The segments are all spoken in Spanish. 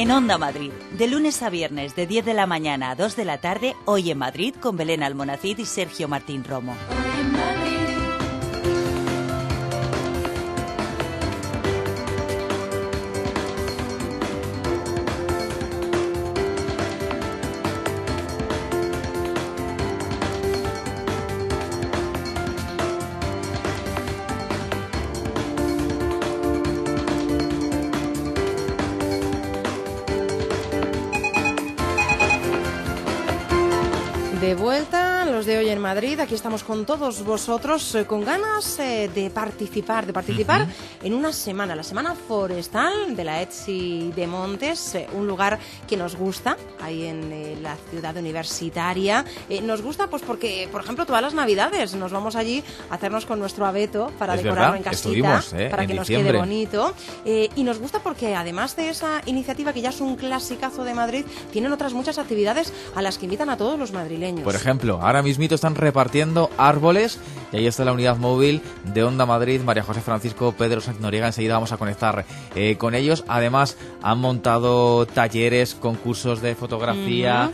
En Onda Madrid, de lunes a viernes de 10 de la mañana a 2 de la tarde, Hoy en Madrid con Belén Almonacid y Sergio Martín Romo. De vuelta, los de Hoy en Madrid, aquí estamos con todos vosotros con ganas de participar en una semana, la Semana Forestal de la ETSI de Montes, un lugar que nos gusta, ahí en la ciudad universitaria. Nos gusta pues porque, por ejemplo, todas las Navidades nos vamos allí a hacernos con nuestro abeto para decorarlo en casita, para que nos quede bonito. Y nos gusta porque además de esa iniciativa que ya es un clasicazo de Madrid, tienen otras muchas actividades a las que invitan a todos los madrileños. Por ejemplo, ahora mismito están repartiendo árboles y ahí está la unidad móvil de Onda Madrid, María José Francisco, Pedro Sánchez Noriega. Enseguida vamos a conectar con ellos. Además, han montado talleres, concursos de fotografía.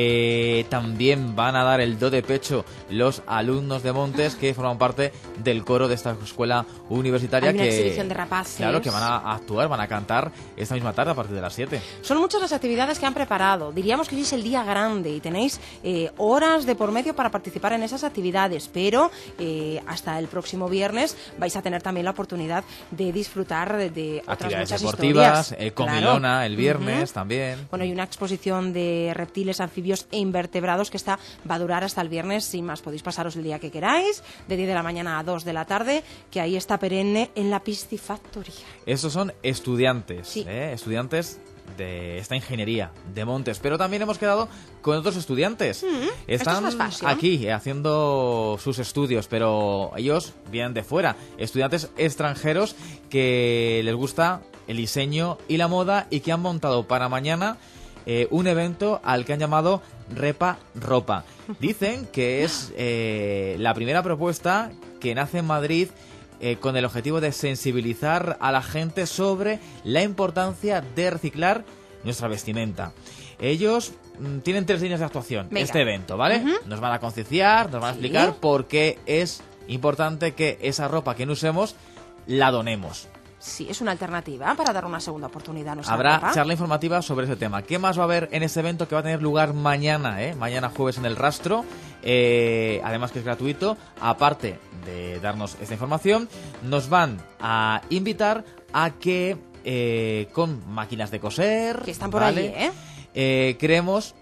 También van a dar el do de pecho los alumnos de Montes que forman parte del coro de esta escuela universitaria. Hay una exhibición de rapaces. Claro, que van a actuar, van a cantar esta misma tarde a partir de las 7. Son muchas las actividades que han preparado. Diríamos que hoy es el día grande y tenéis horas de por medio para participar en esas actividades, pero hasta el próximo viernes vais a tener también la oportunidad de disfrutar de otras actividades muchas deportivas, historias. comilona el viernes también. Bueno, hay una exposición de reptiles, anfibios e invertebrados que va a durar hasta el viernes. Sin más, podéis pasaros el día que queráis, de 10 de la mañana a 2 de la tarde, que ahí está perenne en la piscifactoría. Estos son estudiantes, sí. Estudiantes de esta ingeniería de Montes, pero también hemos quedado con otros estudiantes. Están aquí haciendo sus estudios, pero ellos vienen de fuera, estudiantes extranjeros que les gusta el diseño y la moda y que han montado para mañana un evento al que han llamado Repa Ropa. Dicen que es la primera propuesta que nace en Madrid con el objetivo de sensibilizar a la gente sobre la importancia de reciclar nuestra vestimenta. Ellos tienen 3 líneas de actuación. Venga. Este evento, ¿vale? Nos van a concienciar, nos van a explicar por qué es importante que esa ropa que no usemos la donemos. Sí, es una alternativa para dar una segunda oportunidad a nuestra Habrá ropa. charla informativa sobre ese tema. ¿Qué más va a haber en este evento que va a tener lugar mañana? Mañana jueves en El Rastro. Además que es gratuito. Aparte de darnos esta información, nos van a invitar a que con máquinas de coser, que están por allí, creemos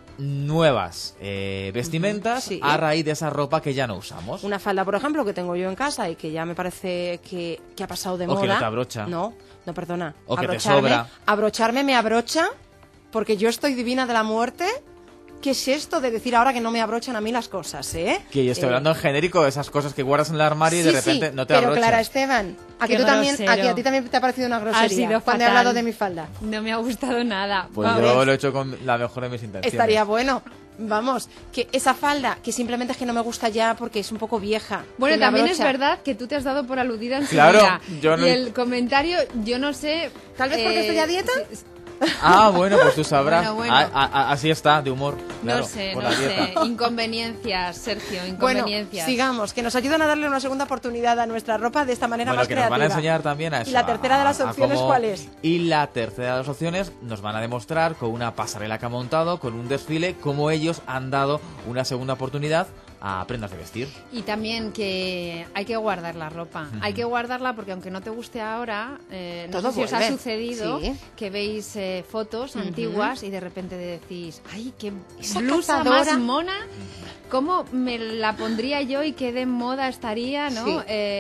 nuevas vestimentas a raíz de esa ropa que ya no usamos. Una falda, por ejemplo, que tengo yo en casa y que ya me parece que ha pasado de moda. O que no te abrocha. No, perdona. O que te sobra. Abrocharme me abrocha porque yo estoy divina de la muerte. ¿Qué es esto de decir ahora que no me abrochan a mí las cosas, Que yo estoy hablando en genérico de esas cosas que guardas en el armario y de repente no te abrochas. Pero Clara Esteban, a ti también te ha parecido una grosería cuando he hablado de mi falda. No me ha gustado nada. Pues yo lo he hecho con la mejor de mis intenciones. Estaría bueno. Vamos, que esa falda, que simplemente es que no me gusta ya porque es un poco vieja. Bueno, también es verdad que tú te has dado por aludida en su vida. Yo no... Y el comentario, yo no sé... Tal vez porque estoy a dieta. Bueno, pues tú sabrás. Bueno. Así está, de humor. Claro, no sé. Inconveniencias, Sergio, inconveniencias. Bueno, sigamos, que nos ayudan a darle una segunda oportunidad a nuestra ropa de esta manera más creativa. Nos van a enseñar también a eso. ¿Y la tercera de las opciones cuál es? Y la tercera de las opciones nos van a demostrar con una pasarela que ha montado, con un desfile, cómo ellos han dado una segunda oportunidad a prendas de vestir. Y también que hay que guardar la ropa. Hay que guardarla porque aunque no te guste ahora, no sé si os ha sucedido que veis fotos antiguas y de repente decís, ¡ay, qué blusa más mona! ¿Cómo me la pondría yo y qué de moda estaría, no?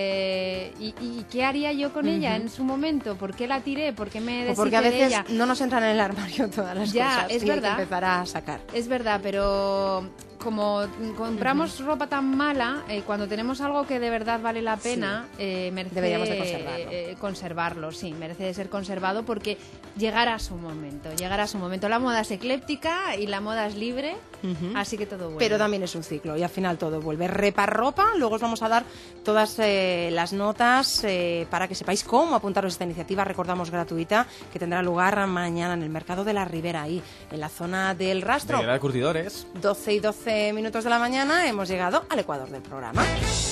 ¿Y qué haría yo con ella en su momento? ¿Por qué la tiré? ¿Por qué me deshice de ella? Porque a veces no nos entran en el armario todas las cosas. Es verdad. Hay que empezar a sacar. Es verdad, pero como compramos ropa tan mala, cuando tenemos algo que de verdad vale la pena, deberíamos de conservarlo, sí, merece de ser conservado porque llegará su momento. La moda es ecléptica y la moda es libre, así que todo vuelve. Pero también es un ciclo y al final todo vuelve. Repar ropa, luego os vamos a dar todas las notas para que sepáis cómo apuntaros a esta iniciativa, recordamos gratuita, que tendrá lugar mañana en el Mercado de la Ribera, ahí en la zona del Rastro. De curtidores. 12 y 12 minutos de la mañana, hemos llegado al ecuador del programa.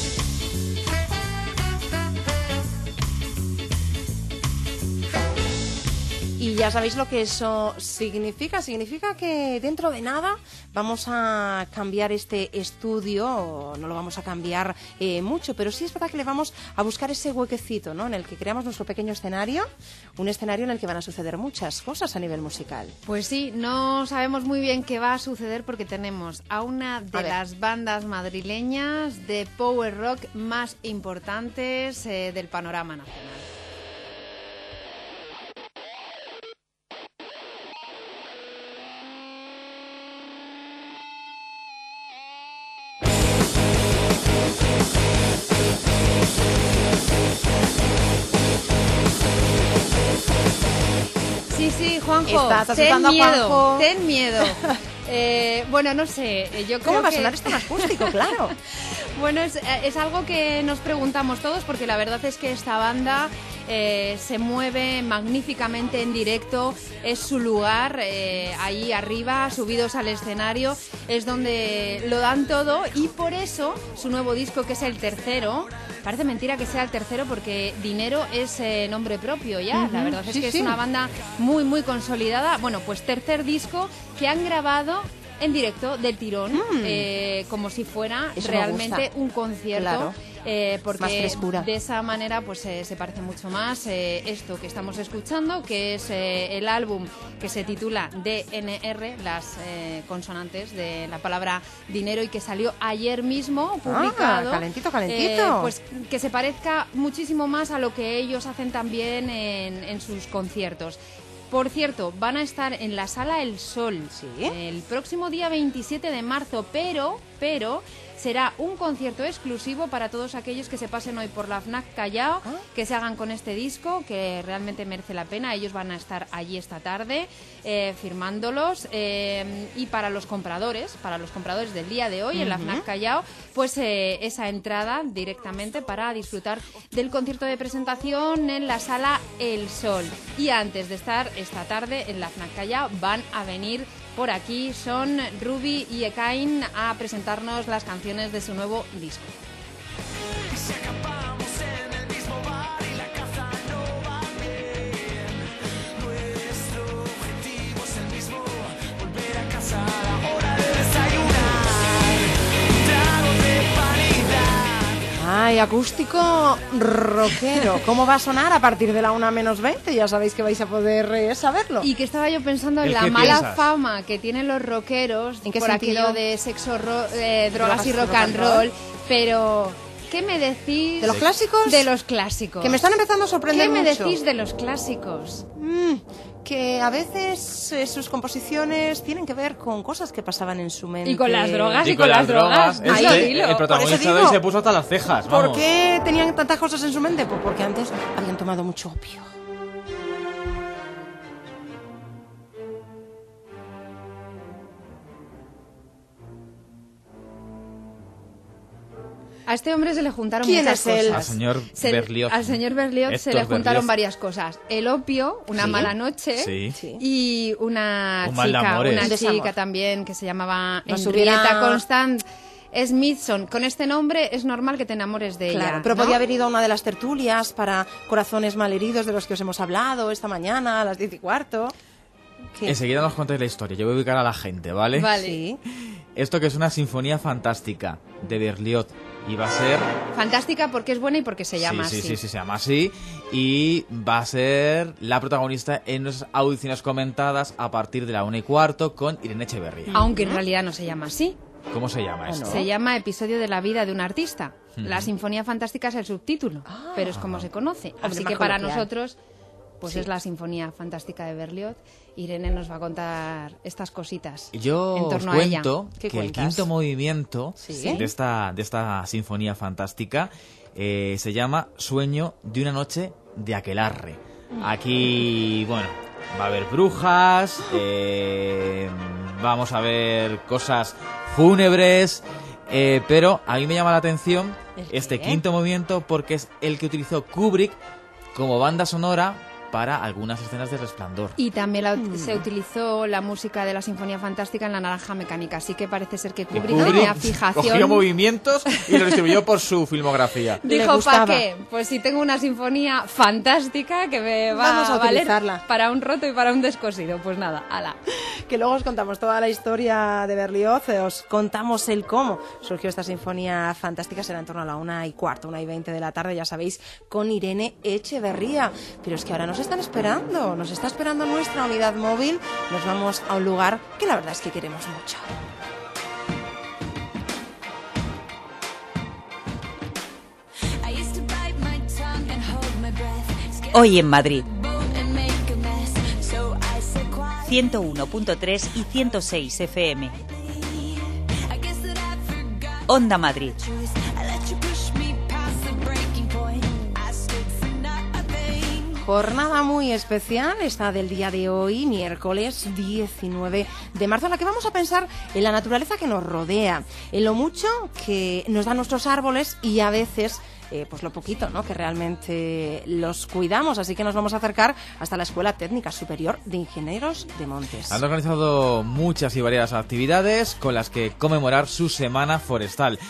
Y ya sabéis lo que eso significa. Significa que dentro de nada vamos a cambiar este estudio. No lo vamos a cambiar mucho, pero sí es verdad que le vamos a buscar ese huequecito, ¿no? En el que creamos nuestro pequeño escenario. Un escenario en el que van a suceder muchas cosas a nivel musical. Pues sí, no sabemos muy bien qué va a suceder porque tenemos a una de las bandas madrileñas de power rock más importantes del panorama nacional. Sí, Juanjo, ten miedo. Bueno, no sé, yo creo ¿Cómo va a sonar esto en acústico? Claro. Bueno, es algo que nos preguntamos todos porque la verdad es que esta banda se mueve magníficamente en directo, es su lugar, ahí arriba, subidos al escenario, es donde lo dan todo y por eso su nuevo disco, que es el tercero, parece mentira que sea el tercero porque Dinero es nombre propio ya, la verdad es que es una banda muy, muy consolidada. Bueno, pues tercer disco que han grabado en directo del tirón, como si fuera realmente un concierto. Claro. Porque más frescura. De esa manera pues se parece mucho más esto que estamos escuchando, que es el álbum que se titula DNR, las consonantes de la palabra dinero, y que salió ayer mismo publicado. Calentito. Pues que se parezca muchísimo más a lo que ellos hacen también en sus conciertos. Por cierto, van a estar en la Sala El Sol el próximo día 27 de marzo, pero será un concierto exclusivo para todos aquellos que se pasen hoy por la FNAC Callao, que se hagan con este disco, que realmente merece la pena. Ellos van a estar allí esta tarde firmándolos, y para los compradores del día de hoy en la FNAC Callao, pues esa entrada directamente para disfrutar del concierto de presentación en la Sala El Sol. Y antes de estar esta tarde en la FNAC Callao, van a venir por aquí, son Ruby y Ekain, a presentarnos las canciones de su nuevo disco. Ay, acústico rockero. ¿Cómo va a sonar a partir de la 1:20? Ya sabéis que vais a poder saberlo. Y que estaba yo pensando en la mala fama que tienen los rockeros por aquello de sexo, drogas y rock and roll, pero ¿qué me decís? ¿De los clásicos? De los clásicos. Que me están empezando a sorprender mucho. ¿Qué me decís de los clásicos? Que a veces sus composiciones tienen que ver con cosas que pasaban en su mente. Y con las drogas, y con las drogas. El protagonista de hoy se puso hasta las cejas. ¿Por qué tenían tantas cosas en su mente? Pues porque antes habían tomado mucho opio. A este hombre se le juntaron muchas cosas. Al señor Berlioz. Al señor Berlioz se le juntaron varias cosas. El opio, una mala noche, y una chica también que se llamaba Henrietta Constant Smithson. Con este nombre es normal que te enamores de ella. Pero podía haber ido a una de las tertulias para corazones malheridos de los que os hemos hablado esta mañana a las 10:15. Enseguida nos contáis la historia. Yo voy a ubicar a la gente, ¿vale? Vale. Esto que es una sinfonía fantástica de Berlioz. Y va a ser... fantástica porque es buena y porque se llama así. Sí, se llama así. Y va a ser la protagonista en nuestras audiciones comentadas a partir de la 1:15 con Irene Echeverría. Aunque en realidad no se llama así. ¿Cómo se llama esto? Se llama Episodio de la vida de un artista. La Sinfonía Fantástica es el subtítulo, pero es como se conoce. Así que para nosotros... pues es la Sinfonía Fantástica de Berlioz. Irene nos va a contar estas cositas. Yo en os torno cuento a ella. que el quinto movimiento de esta Sinfonía Fantástica se llama Sueño de una noche de aquelarre. Aquí, bueno, va a haber brujas, vamos a ver cosas fúnebres, pero a mí me llama la atención este quinto movimiento porque es el que utilizó Kubrick como banda sonora para algunas escenas de Resplandor. Y también se utilizó la música de la Sinfonía Fantástica en La Naranja Mecánica, así que parece ser que Kubrick tenía fijación. Cogió movimientos y los distribuyó por su filmografía. Dijo, ¿para qué? Pues si tengo una sinfonía fantástica que me va a valer para un roto y para un descosido. Pues nada, ala. Que luego os contamos toda la historia de Berlioz, os contamos el cómo surgió esta Sinfonía Fantástica, será en torno a la 1:15, 1:20 de la tarde, ya sabéis, con Irene Echeverría. Pero es que ahora nos están esperando, nos está esperando nuestra unidad móvil, nos vamos a un lugar que la verdad es que queremos mucho. Hoy en Madrid. 101.3 y 106 FM. Onda Madrid. Jornada muy especial, esta del día de hoy, miércoles 19 de marzo, en la que vamos a pensar en la naturaleza que nos rodea, en lo mucho que nos dan nuestros árboles y a veces pues lo poquito, ¿no?, que realmente los cuidamos. Así que nos vamos a acercar hasta la Escuela Técnica Superior de Ingenieros de Montes. Han organizado muchas y variadas actividades con las que conmemorar su Semana Forestal.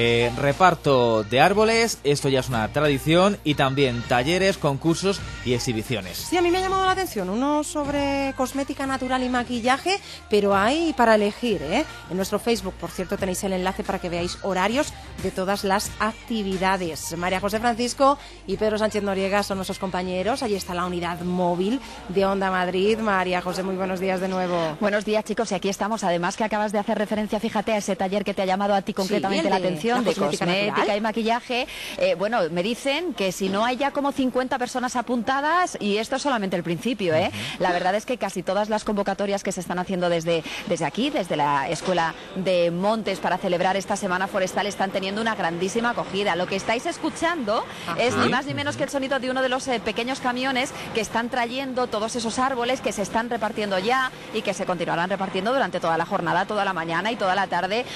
Reparto de árboles, esto ya es una tradición, y también talleres, concursos y exhibiciones. Sí, a mí me ha llamado la atención uno sobre cosmética natural y maquillaje, pero hay para elegir, ¿eh? En nuestro Facebook, por cierto, tenéis el enlace para que veáis horarios de todas las actividades. María José Francisco y Pedro Sánchez Noriega son nuestros compañeros. Allí está la unidad móvil de Onda Madrid. María José, muy buenos días de nuevo. Buenos días, chicos, y aquí estamos. Además que acabas de hacer referencia, fíjate, a ese taller que te ha llamado a ti concretamente la atención, de cosmética y maquillaje. Bueno, me dicen que si no hay ya como 50 personas apuntadas, y esto es solamente el principio, ¿eh? La verdad es que casi todas las convocatorias que se están haciendo desde aquí, desde la Escuela de Montes, para celebrar esta Semana Forestal, están teniendo una grandísima acogida. Lo que estáis escuchando es ni más ni menos que el sonido de uno de los pequeños camiones que están trayendo todos esos árboles que se están repartiendo ya y que se continuarán repartiendo durante toda la jornada, toda la mañana y toda la tarde,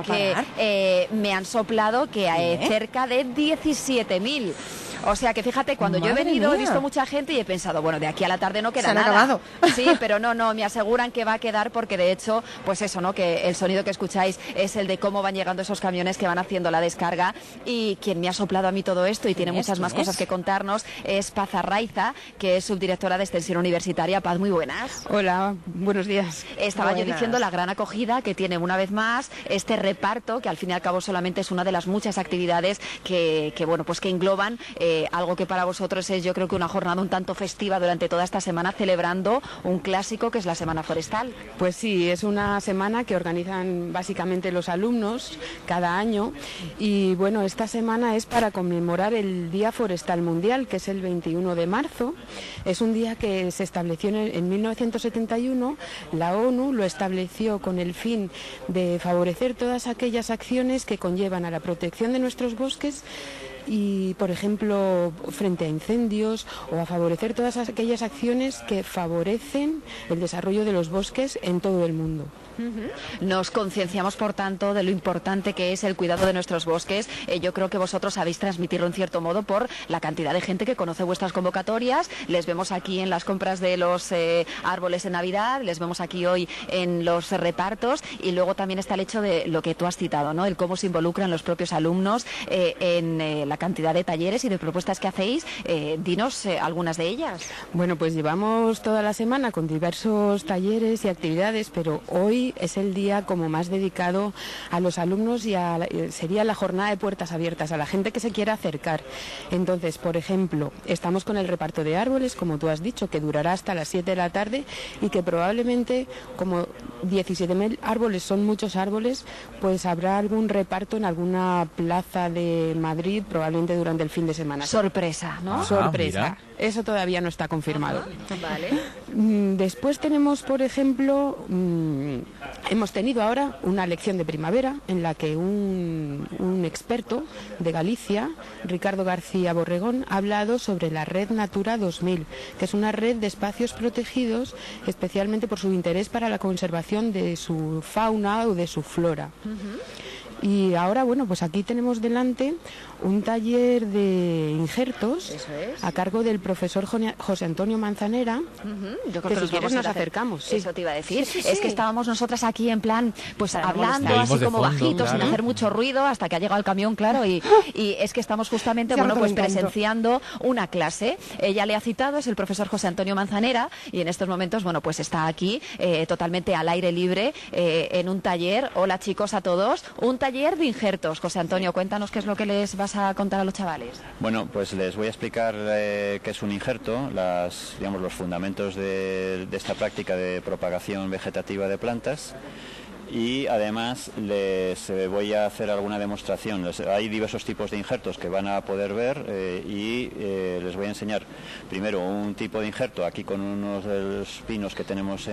porque me han soplado que hay cerca de 17.000. O sea que fíjate, cuando yo he venido he visto mucha gente y he pensado, bueno, de aquí a la tarde no queda nada. Se han acabado. Sí, pero no, me aseguran que va a quedar, porque de hecho, pues eso, ¿no?, que el sonido que escucháis es el de cómo van llegando esos camiones que van haciendo la descarga. Y quien me ha soplado a mí todo esto y tiene muchas más cosas que contarnos es Paz Arraiza, que es subdirectora de Extensión Universitaria. Paz, muy buenas. Hola, buenos días. Estaba yo diciendo la gran acogida que tiene una vez más este reparto, que al fin y al cabo solamente es una de las muchas actividades que bueno, pues que engloban algo que para vosotros es, yo creo, que una jornada un tanto festiva durante toda esta semana, celebrando un clásico que es la Semana Forestal. Pues sí, es una semana que organizan básicamente los alumnos cada año, y bueno, esta semana es para conmemorar el Día Forestal Mundial, que es el 21 de marzo. Es un día que se estableció en 1971, la ONU lo estableció con el fin de favorecer todas aquellas acciones que conllevan a la protección de nuestros bosques y, por ejemplo, frente a incendios, o a favorecer todas aquellas acciones que favorecen el desarrollo de los bosques en todo el mundo. Nos concienciamos, por tanto, de lo importante que es el cuidado de nuestros bosques. Yo creo que vosotros sabéis transmitirlo en cierto modo por la cantidad de gente que conoce vuestras convocatorias. Les vemos aquí en las compras de los árboles en Navidad, les vemos aquí hoy en los repartos, y luego también está el hecho de lo que tú has citado, ¿no?, el cómo se involucran los propios alumnos en la cantidad de talleres y de propuestas que hacéis. Dinos algunas de ellas. Bueno, pues llevamos toda la semana con diversos talleres y actividades, pero hoy hoy es el día como más dedicado a los alumnos y sería la jornada de puertas abiertas a la gente que se quiera acercar. Entonces, por ejemplo, estamos con el reparto de árboles, como tú has dicho, que durará hasta las 7 de la tarde y que probablemente, como 17.000 árboles son muchos árboles, pues habrá algún reparto en alguna plaza de Madrid, probablemente durante el fin de semana. Sorpresa, ¿no? Sorpresa. Mira. Eso todavía no está confirmado. Vale. Después tenemos, por ejemplo, hemos tenido ahora una lección de primavera en la que un experto de Galicia, Ricardo García Borregón, ha hablado sobre la Red Natura 2000, que es una red de espacios protegidos especialmente por su interés para la conservación de su fauna o de su flora. Y ahora, bueno, pues aquí tenemos delante un taller de injertos a cargo del profesor José Antonio Manzanera. Yo creo que si quieres nos acercamos. Sí. Eso te iba a decir. Sí. Es que estábamos nosotras aquí en plan, pues hablando así como bajitos, sin hacer mucho ruido, hasta que ha llegado el camión, claro, y es que estamos justamente, bueno, pues presenciando una clase. Ella le ha citado, es el profesor José Antonio Manzanera, y en estos momentos, bueno, pues está aquí totalmente al aire libre en un taller. Hola chicos a todos, un taller de injertos. José Antonio, cuéntanos qué es lo que les vas a contar a los chavales. Bueno, pues les voy a explicar qué es un injerto, los fundamentos de esta práctica de propagación vegetativa de plantas, y además les voy a hacer alguna demostración. Hay diversos tipos de injertos que van a poder ver y les voy a enseñar primero un tipo de injerto aquí con unos de los pinos que tenemos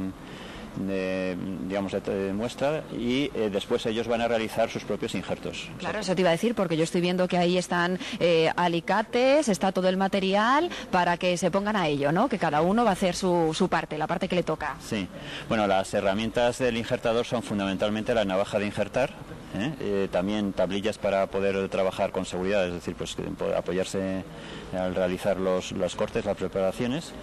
de muestra, y después ellos van a realizar sus propios injertos. Claro, eso te iba a decir, porque yo estoy viendo que ahí están alicates, está todo el material para que se pongan a ello, ¿no? Que cada uno va a hacer su parte, la parte que le toca. Sí, bueno, las herramientas del injertador son fundamentalmente la navaja de injertar, también tablillas para poder trabajar con seguridad, es decir, pues apoyarse al realizar los cortes, las preparaciones,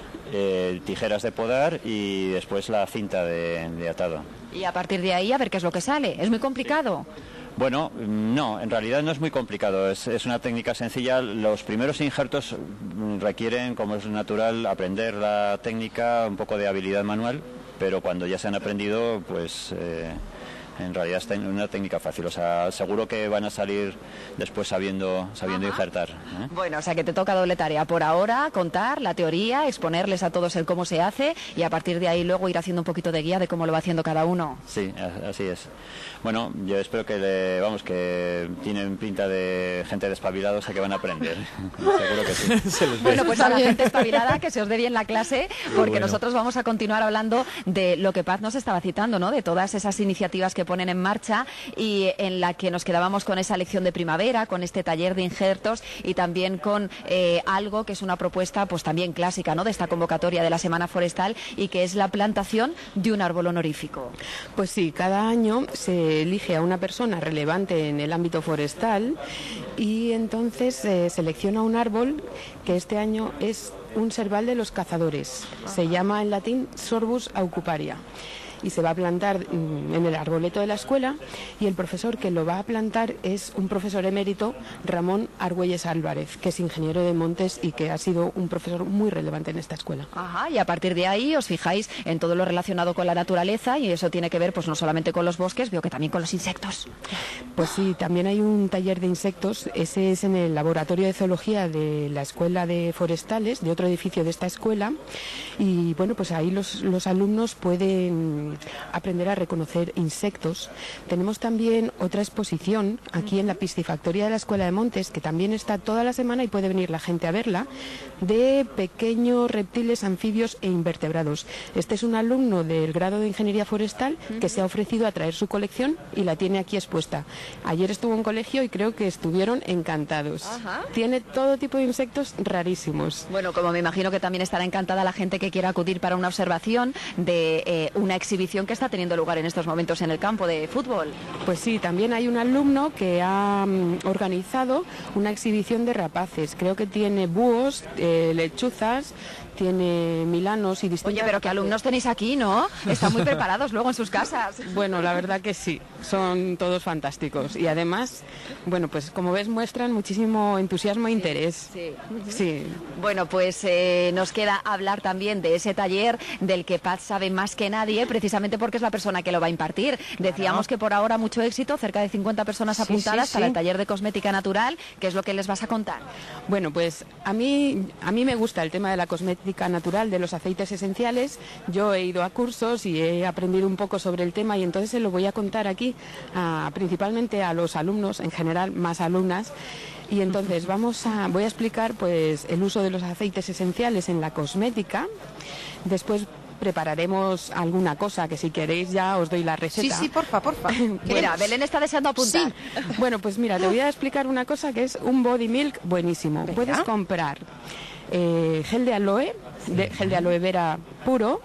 tijeras de podar y después la cinta de atado. Y a partir de ahí a ver qué es lo que sale. ¿Es muy complicado? Bueno, no, en realidad no es muy complicado, es una técnica sencilla. Los primeros injertos requieren, como es natural, aprender la técnica, un poco de habilidad manual, pero cuando ya se han aprendido, pues en realidad está en una técnica fácil. O sea, seguro que van a salir después sabiendo injertar. Bueno, o sea que te toca doble tarea. Por ahora, contar la teoría, exponerles a todos el cómo se hace y a partir de ahí luego ir haciendo un poquito de guía de cómo lo va haciendo cada uno. Sí, así es. Bueno, yo espero que tienen pinta de gente despabilada, o sea que van a aprender. Seguro que sí. Bueno, pues a la gente espabilada que se os dé bien la clase, porque nosotros vamos a continuar hablando de lo que Paz nos estaba citando, ¿no? De todas esas iniciativas que ponen en marcha y en la que nos quedábamos con esa lección de primavera, con este taller de injertos y también con algo que es una propuesta pues también clásica, ¿no? De esta convocatoria de la Semana Forestal y que es la plantación de un árbol honorífico. Pues sí, cada año se elige a una persona relevante en el ámbito forestal y entonces selecciona un árbol que este año es un serval de los cazadores. Se llama en latín Sorbus aucuparia. Y se va a plantar en el arboleto de la escuela y el profesor que lo va a plantar es un profesor emérito, Ramón Argüelles Álvarez, que es ingeniero de montes y que ha sido un profesor muy relevante en esta escuela. Ajá, y a partir de ahí os fijáis en todo lo relacionado con la naturaleza y eso tiene que ver pues no solamente con los bosques, veo que también con los insectos. Pues sí, también hay un taller de insectos, ese es en el laboratorio de zoología de la Escuela de Forestales, de otro edificio de esta escuela, y bueno, pues ahí los alumnos pueden aprender a reconocer insectos. Tenemos también otra exposición aquí en la piscifactoría de la Escuela de Montes, que también está toda la semana y puede venir la gente a verla, de pequeños reptiles, anfibios e invertebrados. Este es un alumno del grado de Ingeniería Forestal que se ha ofrecido a traer su colección y la tiene aquí expuesta. Ayer estuvo en colegio y creo que estuvieron encantados. Ajá. Tiene todo tipo de insectos rarísimos. Bueno, como me imagino que también estará encantada la gente que quiera acudir para una observación de una exhibición que está teniendo lugar en estos momentos en el campo de fútbol. Pues sí, también hay un alumno que ha organizado una exhibición de rapaces. Creo que tiene búhos, lechuzas, tiene milanos y distintos... Oye, pero qué alumnos tenéis aquí, ¿no? Están muy preparados luego en sus casas. Bueno, la verdad que sí. son todos fantásticos. Y además, bueno, pues como ves, muestran muchísimo entusiasmo e interés. Sí. Bueno, pues nos queda hablar también de ese taller del que Paz sabe más que nadie, precisamente porque es la persona que lo va a impartir. Decíamos que por ahora mucho éxito, cerca de 50 personas apuntadas para el taller de cosmética natural. ¿Qué es lo que les vas a contar? Bueno, pues a mí me gusta el tema de la cosmética natural, de los aceites esenciales. Yo he ido a cursos y he aprendido un poco sobre el tema y entonces se lo voy a contar aquí, principalmente a los alumnos, en general más alumnas. Y entonces voy a explicar pues el uso de los aceites esenciales en la cosmética. Después prepararemos alguna cosa que si queréis ya os doy la receta. Sí, porfa. Mira, Belén está deseando apuntar. Sí. Bueno, pues mira, te voy a explicar una cosa que es un body milk buenísimo. ¿Verdad? Puedes comprar gel de aloe vera puro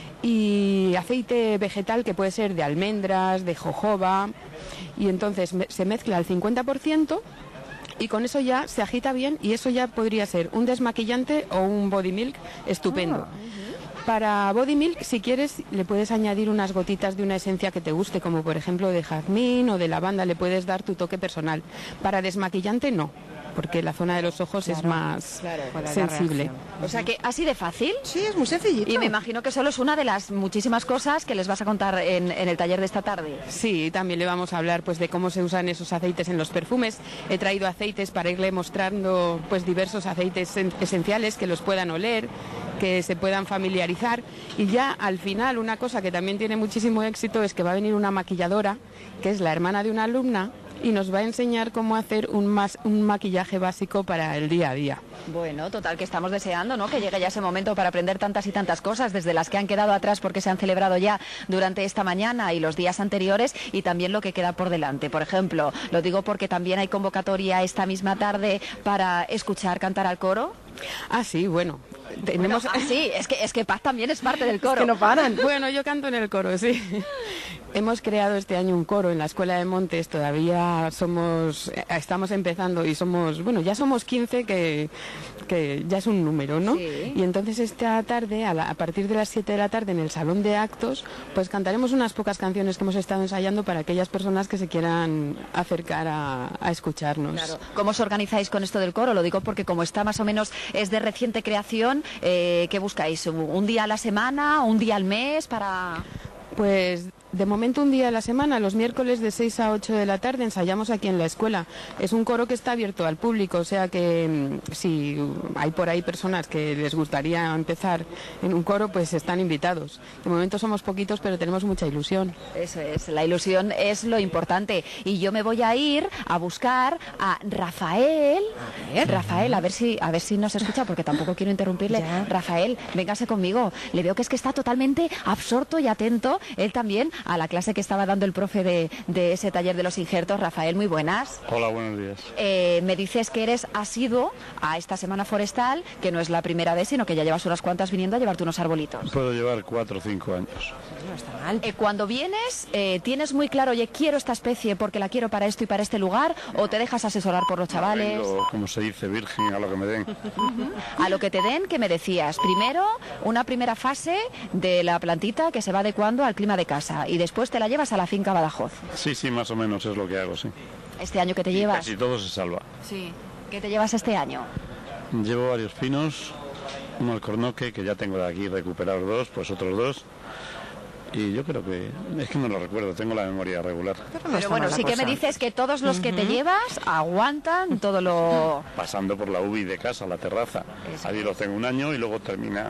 y aceite vegetal que puede ser de almendras, de jojoba, y entonces se mezcla al 50%. Y con eso ya se agita bien y eso ya podría ser un desmaquillante o un body milk estupendo. Para body milk, si quieres, le puedes añadir unas gotitas de una esencia que te guste, como por ejemplo de jazmín o de lavanda, le puedes dar tu toque personal. Para desmaquillante no, porque la zona de los ojos es más sensible. O sea que así de fácil. Sí, es muy sencillito. Y me imagino que solo es una de las muchísimas cosas que les vas a contar en el taller de esta tarde. Sí, también le vamos a hablar pues de cómo se usan esos aceites en los perfumes. He traído aceites para irle mostrando pues diversos aceites esenciales que los puedan oler, que se puedan familiarizar. Y ya al final una cosa que también tiene muchísimo éxito es que va a venir una maquilladora, que es la hermana de una alumna, y nos va a enseñar cómo hacer un maquillaje básico para el día a día. Bueno, total, que estamos deseando, ¿no?, que llegue ya ese momento para aprender tantas y tantas cosas, desde las que han quedado atrás porque se han celebrado ya durante esta mañana y los días anteriores, y también lo que queda por delante. Por ejemplo, lo digo porque también hay convocatoria esta misma tarde para escuchar cantar al coro. Ah, sí, bueno. Tenemos... sí, es que Paz también es parte del coro. Es que no paran. Bueno, yo canto en el coro, sí. Hemos creado este año un coro en la Escuela de Montes, todavía estamos empezando y ya somos 15, que ya es un número, ¿no? Sí. Y entonces esta tarde, a partir de las 7 de la tarde en el Salón de Actos, pues cantaremos unas pocas canciones que hemos estado ensayando para aquellas personas que se quieran acercar a escucharnos. Claro. ¿Cómo os organizáis con esto del coro? Lo digo porque como está más o menos, es de reciente creación, ¿qué buscáis? ¿Un día a la semana? ¿Un día al mes? Pues de momento un día a la semana, los miércoles de 6 a 8 de la tarde ensayamos aquí en la escuela. Es un coro que está abierto al público, o sea que si hay por ahí personas que les gustaría empezar en un coro, pues están invitados. De momento somos poquitos, pero tenemos mucha ilusión. Eso es, la ilusión es lo importante. Y yo me voy a ir a buscar a Rafael. Rafael, a ver si nos escucha, porque tampoco quiero interrumpirle. Ya. Rafael, véngase conmigo. Le veo que está totalmente absorto y atento, él también, a la clase que estaba dando el profe de ese taller de los injertos. Rafael, muy buenas. Hola, buenos días. Me dices que eres asiduo a esta Semana Forestal, que no es la primera vez, sino que ya llevas unas cuantas viniendo a llevarte unos arbolitos. Puedo llevar 4 o 5 años. No está mal. Cuando vienes, ¿tienes muy claro, oye, quiero esta especie porque la quiero para esto y para este lugar, o te dejas asesorar por los chavales? Vengo, como se dice, virgen, a lo que me den. A lo que te den, ¿qué me decías? Primero, una primera fase de la plantita que se va adecuando al clima de casa, y después te la llevas a la finca Badajoz. Sí, más o menos es lo que hago, sí. ¿Este año qué te llevas? Casi todo se salva. Sí. ¿Qué te llevas este año? Llevo varios pinos, un alcornoque, que ya tengo de aquí recuperados 2, pues otros 2. Y yo creo que... es que no lo recuerdo, tengo la memoria regular. Pero bueno, sí que me dices que todos los que te llevas aguantan todo lo... Pasando por la UBI de casa, la terraza. Allí los tengo un año y luego termina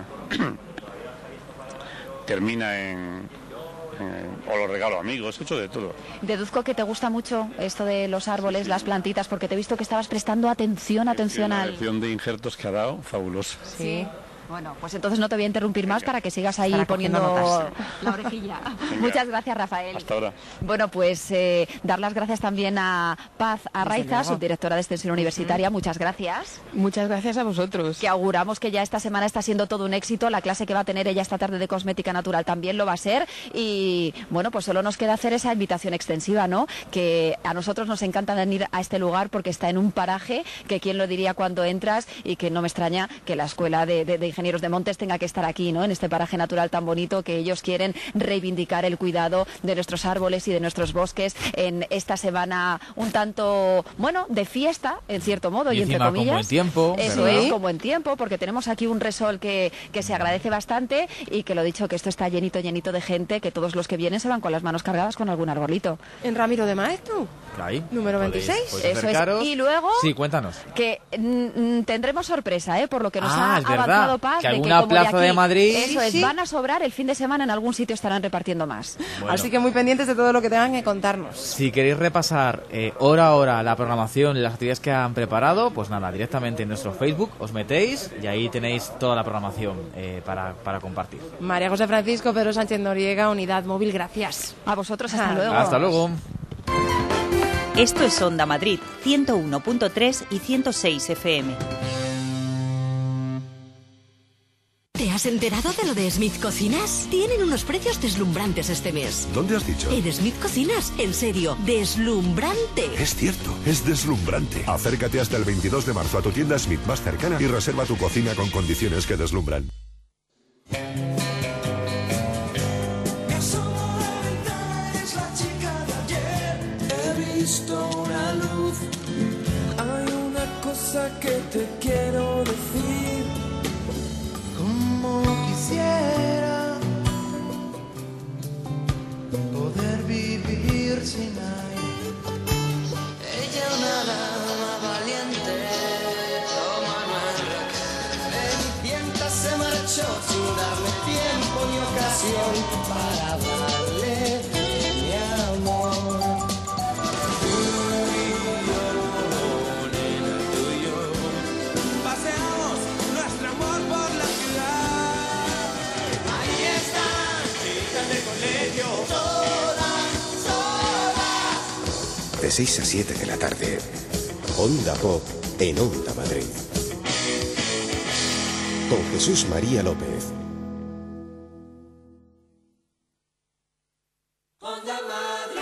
o lo regalo a amigos, he hecho de todo. Deduzco que te gusta mucho esto de los árboles, las plantitas, porque te he visto que estabas prestando atención La al... lección de injertos que ha dado, fabulosa. Sí. Bueno, pues entonces no te voy a interrumpir más para que sigas ahí poniendo la orejilla. Muchas gracias, Rafael. Hasta ahora. Bueno, pues dar las gracias también a Paz Arraiza, subdirectora de Extensión Universitaria. Muchas gracias. Muchas gracias a vosotros. Que auguramos que ya esta semana está siendo todo un éxito. La clase que va a tener ella esta tarde de cosmética natural también lo va a ser. Y bueno, pues solo nos queda hacer esa invitación extensiva, ¿no? Que a nosotros nos encanta venir a este lugar porque está en un paraje que quién lo diría cuando entras, y que no me extraña que la escuela de Ingenieros de Montes tenga que estar aquí, ¿no? En este paraje natural tan bonito que ellos quieren reivindicar el cuidado de nuestros árboles y de nuestros bosques en esta semana un tanto, bueno, de fiesta, en cierto modo, y entre comillas. Con buen tiempo. Eso es, con buen tiempo, porque tenemos aquí un resol que se agradece bastante y que lo dicho, que esto está llenito de gente, que todos los que vienen se van con las manos cargadas con algún arbolito. En Ramiro de Maeztu. Ahí. Número 26. Eso es. Y luego... Sí, cuéntanos. Que tendremos sorpresa, por lo que nos ha avanzado Paz. Que alguna plaza de Madrid... Eso es, van a sobrar el fin de semana, en algún sitio estarán repartiendo más. Bueno. Así que muy pendientes de todo lo que tengan que contarnos. Si queréis repasar hora a hora la programación y las actividades que han preparado, pues nada, directamente en nuestro Facebook os metéis y ahí tenéis toda la programación para compartir. María José Francisco, Pedro Sánchez Noriega, Unidad Móvil, gracias. A vosotros, hasta luego. Hasta luego. Esto es Onda Madrid, 101.3 y 106 FM. ¿Te has enterado de lo de Smith Cocinas? Tienen unos precios deslumbrantes este mes. ¿Dónde has dicho? En Smith Cocinas, en serio, deslumbrante. Es cierto, es deslumbrante. Acércate hasta el 22 de marzo a tu tienda Smith más cercana y reserva tu cocina con condiciones que deslumbran. Una luz, hay una cosa que te quiero decir, como quisiera poder vivir sin aire. Ella una dama valiente, como Manuel Cenicienta, se marchó sin darle tiempo ni ocasión para darle mi amor. De 6 a 7 de la tarde, Onda Pop en Onda Madrid. Con Jesús María López. Onda Madrid.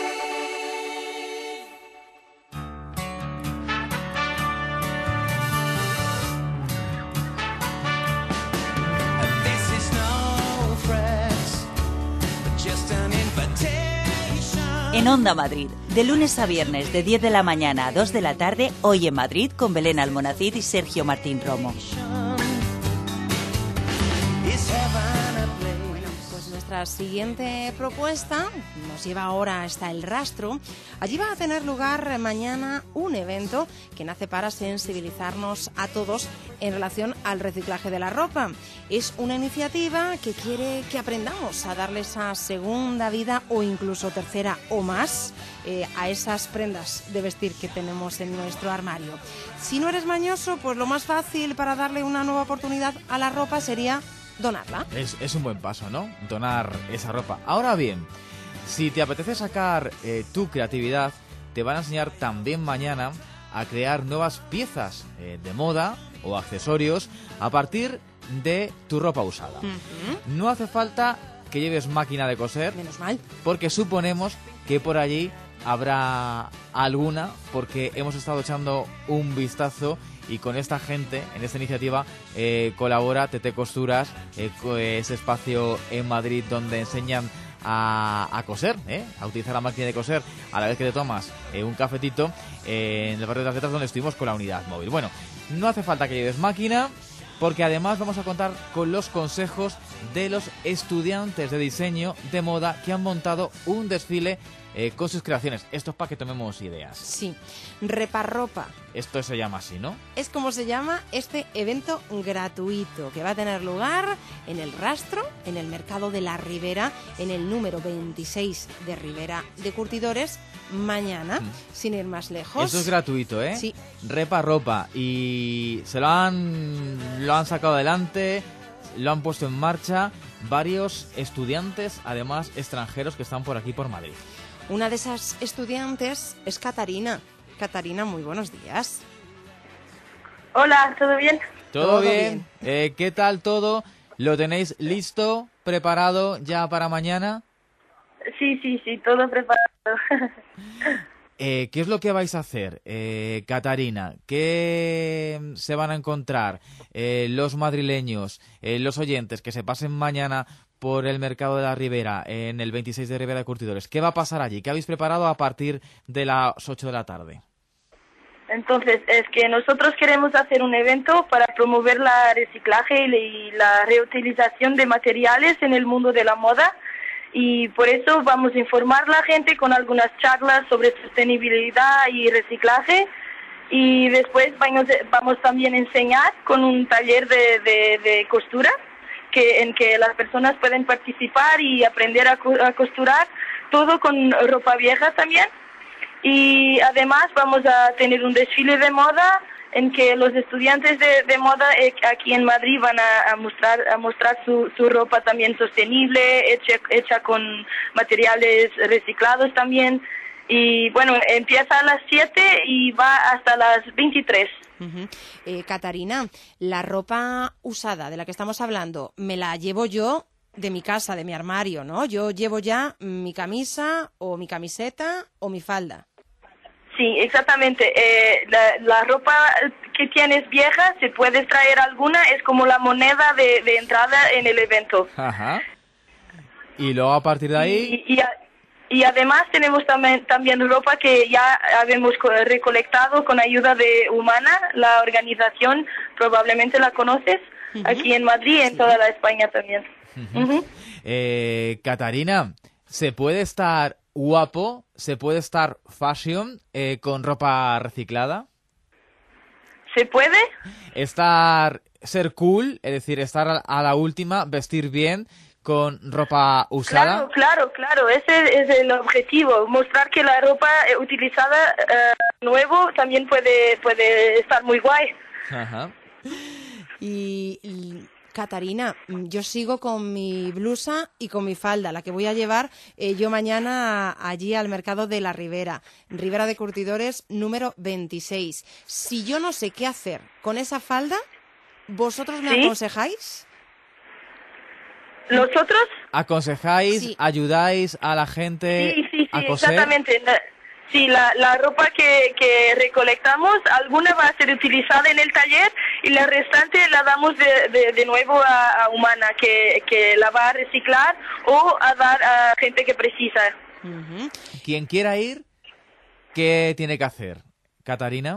This is no threat, just an invitation. En Onda Madrid, de lunes a viernes de 10 de la mañana a 2 de la tarde, Hoy en Madrid con Belén Almonacid y Sergio Martín Romo. Bueno, pues nuestra siguiente propuesta nos lleva ahora hasta El Rastro. Allí va a tener lugar mañana un evento que nace para sensibilizarnos a todos en relación al reciclaje de la ropa. Es una iniciativa que quiere que aprendamos a darle esa segunda vida o incluso tercera o más a esas prendas de vestir que tenemos en nuestro armario. Si no eres mañoso, pues lo más fácil para darle una nueva oportunidad a la ropa sería donarla. Es un buen paso, ¿no? Donar esa ropa. Ahora bien, si te apetece sacar tu creatividad, te van a enseñar también mañana a crear nuevas piezas de moda o accesorios a partir de tu ropa usada. No hace falta que lleves máquina de coser. Menos mal. Porque suponemos que por allí habrá alguna, porque hemos estado echando un vistazo y con esta gente, en esta iniciativa, colabora TT Costuras, ese espacio en Madrid donde enseñan a coser, a utilizar la máquina de coser a la vez que te tomas un cafetito en el barrio de las Letras, donde estuvimos con la unidad móvil. Bueno, no hace falta que lleves máquina, porque además vamos a contar con los consejos de los estudiantes de diseño de moda que han montado un desfile con sus creaciones. Esto es para que tomemos ideas. Sí, Reparropa. Esto se llama así, ¿no? Es como se llama este evento gratuito que va a tener lugar en El Rastro, en el Mercado de la Ribera, en el número 26 de Ribera de Curtidores, mañana, sin ir más lejos. Esto es gratuito, ¿eh? Sí. Reparropa. Y se lo han sacado adelante, lo han puesto en marcha varios estudiantes, además extranjeros, que están por aquí, por Madrid. Una de esas estudiantes es Catarina. Catarina, muy buenos días. Hola, ¿todo bien? ¿Todo bien? ¿Qué tal todo? ¿Lo tenéis listo, preparado ya para mañana? Sí, todo preparado. ¿qué es lo que vais a hacer, Catarina? ¿Qué se van a encontrar los madrileños, los oyentes que se pasen mañana por el Mercado de la Ribera, en el 26 de Ribera de Curtidores? ¿Qué va a pasar allí? ¿Qué habéis preparado a partir de las 8 de la tarde? Entonces, es que nosotros queremos hacer un evento para promover la reciclaje y la reutilización de materiales en el mundo de la moda, y por eso vamos a informar a la gente con algunas charlas sobre sostenibilidad y reciclaje, y después vamos también a enseñar con un taller de costura en que las personas pueden participar y aprender a costurar todo con ropa vieja también. Y además vamos a tener un desfile de moda en que los estudiantes de moda aquí en Madrid van a mostrar su ropa también sostenible, hecha con materiales reciclados también. Y bueno, empieza a las 7 y va hasta las 23. Catarina, la ropa usada de la que estamos hablando, me la llevo yo de mi casa, de mi armario, ¿no? Yo llevo ya mi camisa o mi camiseta o mi falda. Sí, exactamente. La ropa que tienes vieja, si puedes traer alguna, es como la moneda de entrada en el evento. Ajá. Y luego a partir de ahí... Y además tenemos también ropa que ya habíamos recolectado con ayuda de Humana, la organización, probablemente la conoces, aquí en Madrid y en toda la España también. Catarina, ¿se puede estar guapo, se puede estar fashion con ropa reciclada? ¿Se puede? Ser cool, es decir, estar a la última, vestir bien con ropa usada. Claro, ese es el objetivo, mostrar que la ropa utilizada nuevo también puede estar muy guay. Ajá. Y Catarina, yo sigo con mi blusa y con mi falda, la que voy a llevar yo mañana allí al Mercado de la Ribera, Ribera de Curtidores número 26. Si yo no sé qué hacer con esa falda, ¿vosotros me aconsejáis? ¿Nosotros? ¿Aconsejáis, sí, ayudáis a la gente a coser? Exactamente. Sí, la ropa que recolectamos, alguna va a ser utilizada en el taller y la restante la damos de nuevo a Humana, que la va a reciclar o a dar a gente que precisa. Quien quiera ir, ¿qué tiene que hacer? Catarina.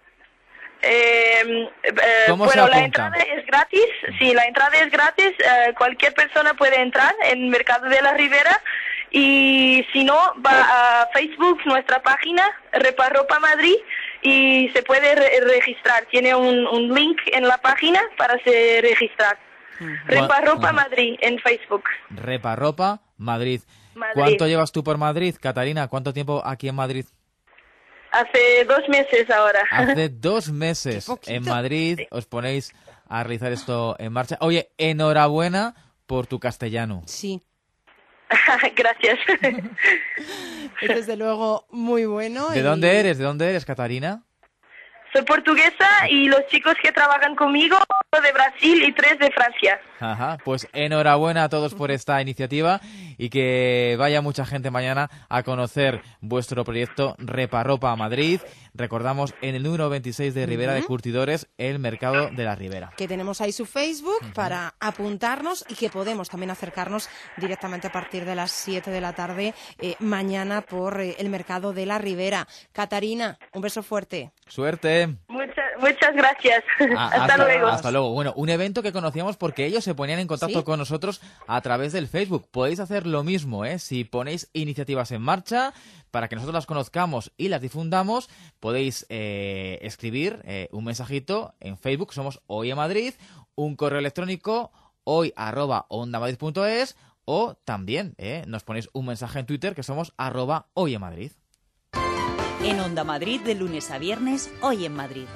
Bueno, la entrada es gratis. Sí, la entrada es gratis. Cualquier persona puede entrar en Mercado de la Ribera. Y si no, va a Facebook, nuestra página, Reparropa Madrid, y se puede registrar. Tiene un link en la página para se registrar. Reparropa Madrid en Facebook. Reparropa Madrid. ¿Cuánto llevas tú por Madrid, Catarina? ¿Cuánto tiempo aquí en Madrid? Hace 2 meses ahora. Hace 2 meses en Madrid os ponéis a realizar esto en marcha. Oye, enhorabuena por tu castellano. Sí. Gracias. Es desde luego muy bueno. ¿De dónde eres? ¿De dónde eres, Catarina? Soy portuguesa y los chicos que trabajan conmigo de Brasil y 3 de Francia. Ajá, pues enhorabuena a todos por esta iniciativa y que vaya mucha gente mañana a conocer vuestro proyecto Reparropa Madrid. Recordamos, en el número 26 de Ribera de Curtidores, el Mercado de la Ribera. Que tenemos ahí su Facebook para apuntarnos y que podemos también acercarnos directamente a partir de las 7 de la tarde mañana por el Mercado de la Ribera. Catarina, un beso fuerte. Suerte. Muchas gracias. Hasta luego. Hasta luego. Bueno, un evento que conocíamos porque ellos se ponían en contacto con nosotros a través del Facebook. Podéis hacer lo mismo, si ponéis iniciativas en marcha para que nosotros las conozcamos y las difundamos. Podéis escribir un mensajito en Facebook, somos Hoy en Madrid, un correo electrónico hoy@ondamadrid.es, o también nos ponéis un mensaje en Twitter que somos @Hoy en Madrid. En Onda Madrid, de lunes a viernes, Hoy en Madrid.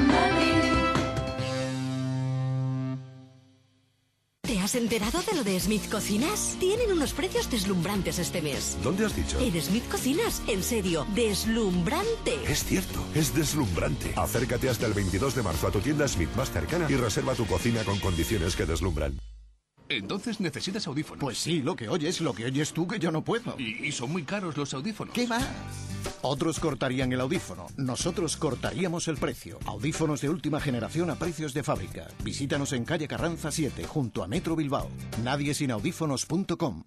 ¿Te has enterado de lo de Smith Cocinas? Tienen unos precios deslumbrantes este mes. ¿Dónde has dicho? En Smith Cocinas, en serio, deslumbrante. Es cierto, es deslumbrante. Acércate hasta el 22 de marzo a tu tienda Smith más cercana y reserva tu cocina con condiciones que deslumbran. Entonces necesitas audífonos. Pues sí, lo que oyes tú que yo no puedo. Y son muy caros los audífonos. ¿Qué va? Otros cortarían el audífono, nosotros cortaríamos el precio. Audífonos de última generación a precios de fábrica. Visítanos en calle Carranza 7, junto a Metro Bilbao. Nadiesinaudífonos.com.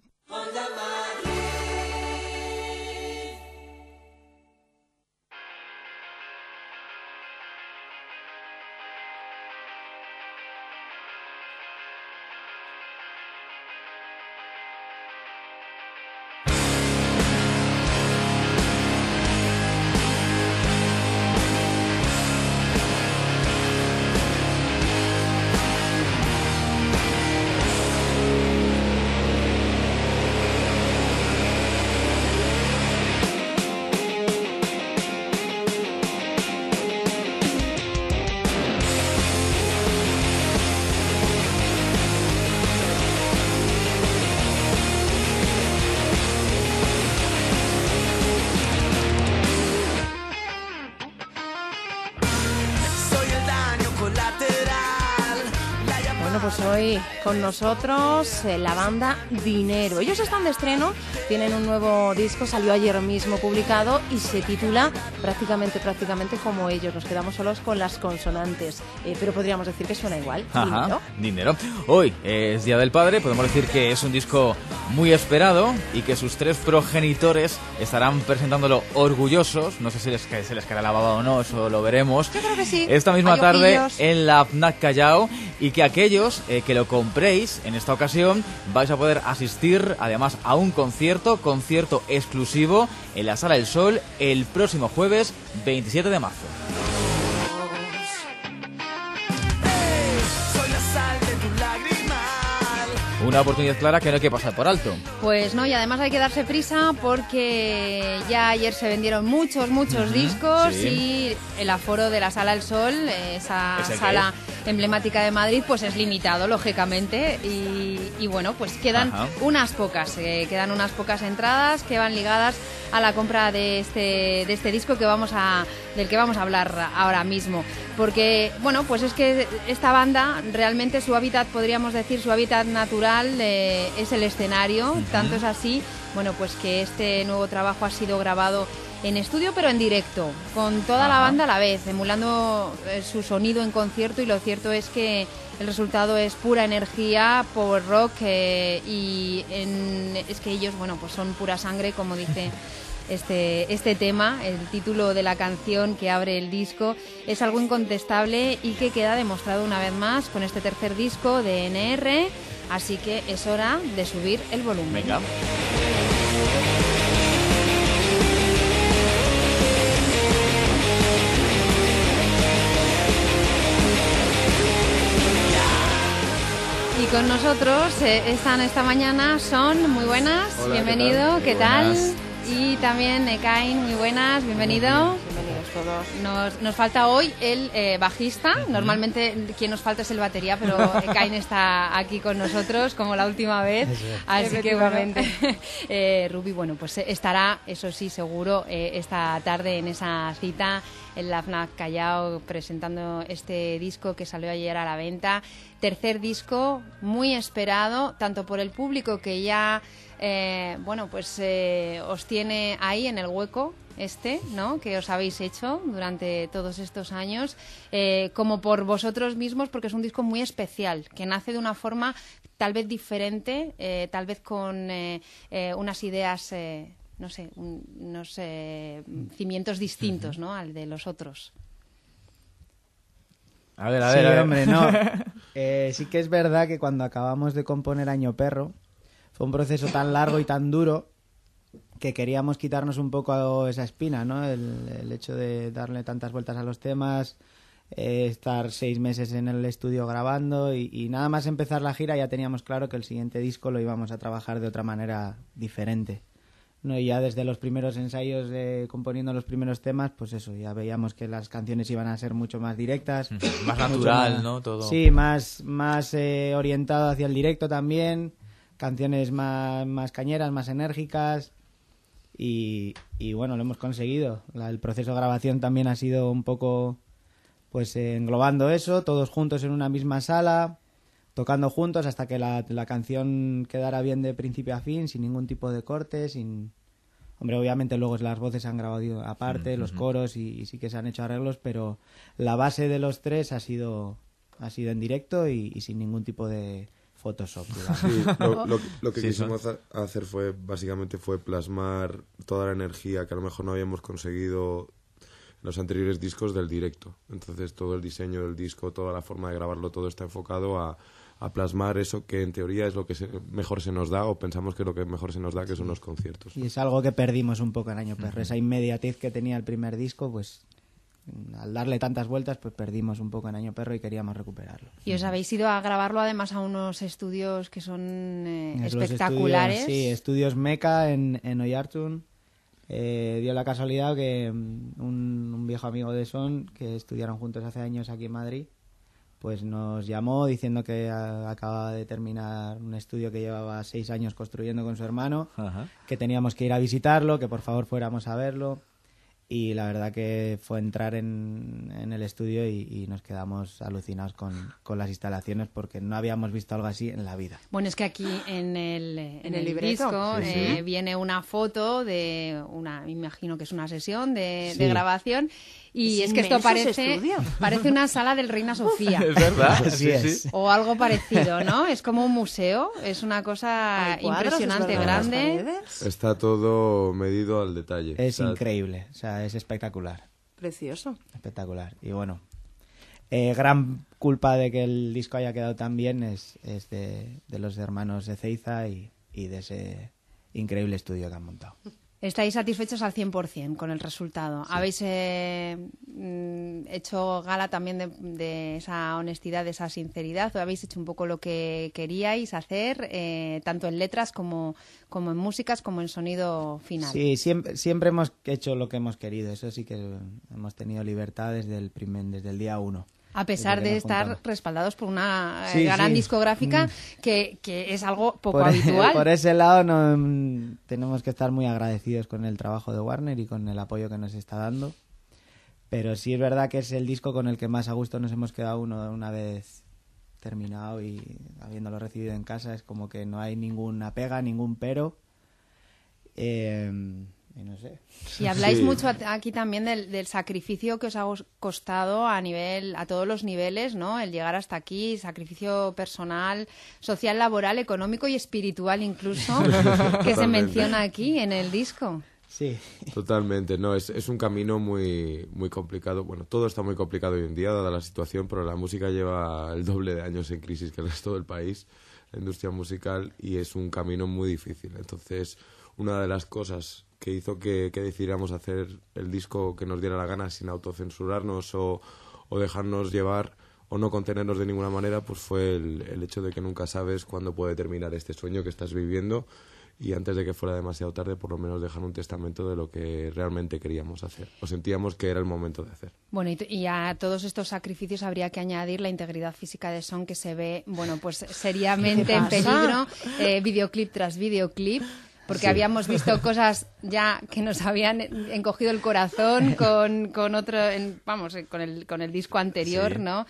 Pues hoy con nosotros la banda Dinero. Ellos están de estreno, tienen un nuevo disco, salió ayer mismo publicado y se titula prácticamente como ellos. Nos quedamos solos con las consonantes, pero podríamos decir que suena igual. Ajá, Dinero. Hoy es Día del Padre, podemos decir que es un disco muy esperado y que sus 3 progenitores estarán presentándolo orgullosos. No sé si se les caerá la baba o no, eso lo veremos. Yo creo que sí. Esta misma tarde en la FNAC Callao, y que aquellos que lo compréis en esta ocasión vais a poder asistir además a un concierto exclusivo en la Sala del Sol el próximo jueves 27 de marzo. Una oportunidad clara que no hay que pasar por alto. Pues no, y además hay que darse prisa porque ya ayer se vendieron muchos discos, sí. Y el aforo de la Sala del Sol, esa sala emblemática de Madrid, pues es limitado, lógicamente, y bueno, pues quedan unas pocas entradas que van ligadas a la compra de este disco del que vamos a hablar ahora mismo, porque bueno, pues es que esta banda realmente su hábitat, podríamos decir, su hábitat natural es el escenario, tanto es así, bueno, pues que este nuevo trabajo ha sido grabado en estudio pero en directo, con toda la banda a la vez, emulando su sonido en concierto, y lo cierto es que el resultado es pura energía, power rock, es que ellos, bueno, pues son pura sangre, como dice este tema. El título de la canción que abre el disco es algo incontestable y que queda demostrado una vez más con este tercer disco de NR, así que es hora de subir el volumen. Venga. Y con nosotros están esta mañana Son, muy buenas. Hola, bienvenido, ¿qué tal? Y también Ekain, muy buenas, bienvenido. Bienvenidos todos. Nos falta hoy el bajista, normalmente quien nos falta es el batería, pero Ekain está aquí con nosotros como la última vez, así que bueno, Ruby, bueno, pues estará, eso sí, seguro, esta tarde en esa cita en la FNAC Callao presentando este disco que salió ayer a la venta. Tercer disco muy esperado, tanto por el público que ya os tiene ahí en el hueco ¿no?, que os habéis hecho durante todos estos años, como por vosotros mismos, porque es un disco muy especial, que nace de una forma tal vez diferente, tal vez con unas ideas, unos cimientos distintos, ¿no?, al de los otros. A ver. Hombre, no. Sí que es verdad que cuando acabamos de componer Año Perro fue un proceso tan largo y tan duro que queríamos quitarnos un poco esa espina, ¿no? El hecho de darle tantas vueltas a los temas, estar 6 meses en el estudio grabando y nada más empezar la gira ya teníamos claro que el siguiente disco lo íbamos a trabajar de otra manera diferente, ¿no? Y ya desde los primeros ensayos componiendo los primeros temas, pues eso, ya veíamos que las canciones iban a ser mucho más directas. Más natural, ¿no? Todo. Sí, más orientado hacia el directo también, canciones más cañeras, más enérgicas. Y bueno, lo hemos conseguido. El proceso de grabación también ha sido un poco pues englobando eso, todos juntos en una misma sala, tocando juntos hasta que la canción quedara bien de principio a fin, sin ningún tipo de corte, sin Hombre, obviamente luego las voces se han grabado aparte, los coros y sí que se han hecho arreglos, pero la base de los 3 ha sido en directo y sin ningún tipo de Photoshop. Sí, lo que quisimos hacer fue plasmar toda la energía que a lo mejor no habíamos conseguido en los anteriores discos del directo. Entonces todo el diseño del disco, toda la forma de grabarlo, todo está enfocado a plasmar eso que en teoría es lo que mejor se nos da, o pensamos que es lo que mejor se nos da, que son los conciertos. Y es algo que perdimos un poco en Año Perro. Esa inmediatez que tenía el primer disco, pues al darle tantas vueltas, pues perdimos un poco en Año Perro y queríamos recuperarlo. Y os habéis ido a grabarlo además a unos estudios que son espectaculares. Estudios Meca en Oiartzun. Dio la casualidad que un viejo amigo de Son, que estudiaron juntos hace años aquí en Madrid, pues nos llamó diciendo que acababa de terminar un estudio que llevaba 6 años construyendo con su hermano, que teníamos que ir a visitarlo, que por favor fuéramos a verlo. Y la verdad que fue entrar en el estudio y nos quedamos alucinados con las instalaciones, porque no habíamos visto algo así en la vida. Bueno, es que aquí en el disco viene una foto de me imagino que es una sesión de grabación. Y es que esto parece una sala del Reina Sofía. Es verdad, sí. O algo parecido, ¿no? Es como un museo, es una cosa impresionante, grande. Está todo medido al detalle. Es increíble, o sea, es espectacular. Precioso. Espectacular. Y bueno, gran culpa de que el disco haya quedado tan bien es de los hermanos Ezeiza y de ese increíble estudio que han montado. Estáis satisfechos al 100% con el resultado. Sí. Habéis hecho gala también de esa honestidad, de esa sinceridad, o habéis hecho un poco lo que queríais hacer, tanto en letras como en músicas, como en sonido final. Sí, siempre hemos hecho lo que hemos querido. Eso sí que hemos tenido libertad desde el día 1. A pesar de estar respaldados por una gran discográfica que es algo poco habitual. Por ese lado tenemos que estar muy agradecidos con el trabajo de Warner y con el apoyo que nos está dando. Pero sí es verdad que es el disco con el que más a gusto nos hemos quedado una vez terminado y habiéndolo recibido en casa. Es como que no hay ninguna pega, ningún pero. Y no sé. Y habláis mucho aquí también del sacrificio que os ha costado a todos los niveles, ¿no? El llegar hasta aquí, sacrificio personal, social, laboral, económico y espiritual incluso, que se menciona aquí en el disco. Sí. Totalmente, no, es un camino muy, muy complicado. Bueno, todo está muy complicado hoy en día, dada la situación, pero la música lleva el doble de años en crisis que el resto del país, la industria musical, y es un camino muy difícil. Entonces, una de las cosas que hizo que decidiéramos hacer el disco que nos diera la gana sin autocensurarnos o dejarnos llevar o no contenernos de ninguna manera, pues fue el hecho de que nunca sabes cuándo puede terminar este sueño que estás viviendo, y antes de que fuera demasiado tarde, por lo menos dejar un testamento de lo que realmente queríamos hacer o sentíamos que era el momento de hacer. Bueno, y a todos estos sacrificios habría que añadir la integridad física de Son, que se ve, bueno, pues seriamente en peligro, videoclip tras videoclip. Porque habíamos visto cosas ya que nos habían encogido el corazón con otro, con el disco anterior, ¿no?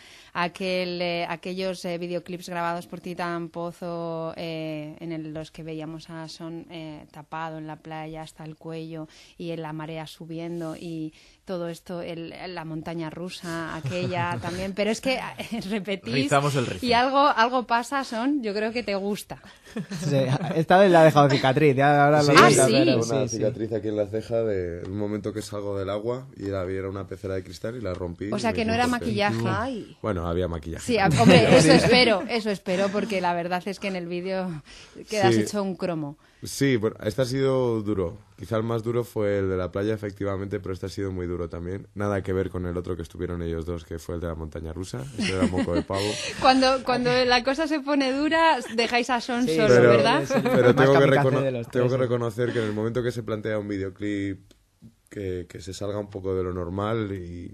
Aquellos videoclips grabados por Titán Pozo, en los que veíamos a Son tapado en la playa hasta el cuello y en la marea subiendo y todo esto, la montaña rusa, aquella también. Pero es que repetís rizamos el rizo. Y algo pasa, Son, yo creo que te gusta. Sí, esta vez le ha dejado cicatriz. Ahora sí, una cicatriz aquí en la ceja del momento que salgo del agua y era una pecera de cristal y la rompí. O sea que no era maquillaje. Ay. Bueno, había maquillaje. Sí, hombre, eso espero, porque la verdad es que en el vídeo quedas hecho un cromo. Sí, bueno, este ha sido duro. Quizá el más duro fue el de la playa, efectivamente, pero este ha sido muy duro también. Nada que ver con el otro que estuvieron ellos dos, que fue el de la montaña rusa. Ese era moco de pavo. Cuando la cosa se pone dura, dejáis a Son solo, ¿verdad? Pero tengo que reconocer que en el momento que se plantea un videoclip que se salga un poco de lo normal